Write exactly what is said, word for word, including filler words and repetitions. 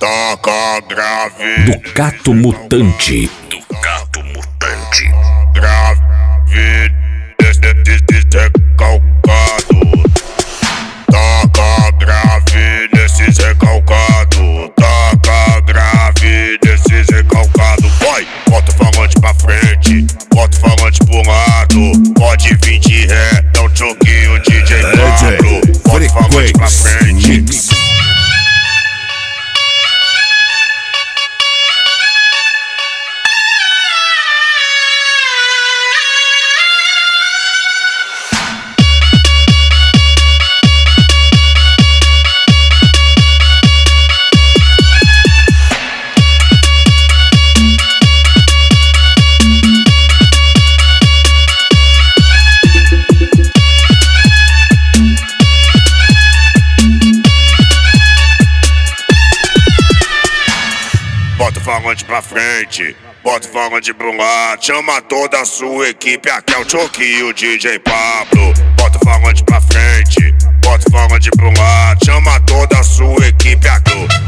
Toca grave. Ducato Mutante. Ducato Mutante. Grave. Descalcado. Toca grave nesses recalcados. Toca grave nesses recalcados. Vai, bota o falante pra frente, bota o falante pro lado. Pode vir de ré, dá um choquinho, D J Pablo. Bota o falante pra frente. Bota o falante pra frente, bota o falante pro lado. Chama toda a sua equipe, aqui é o Choque e o D J Pablo. Bota o falante pra frente, bota o falante pro lado. Chama toda a sua equipe, aqui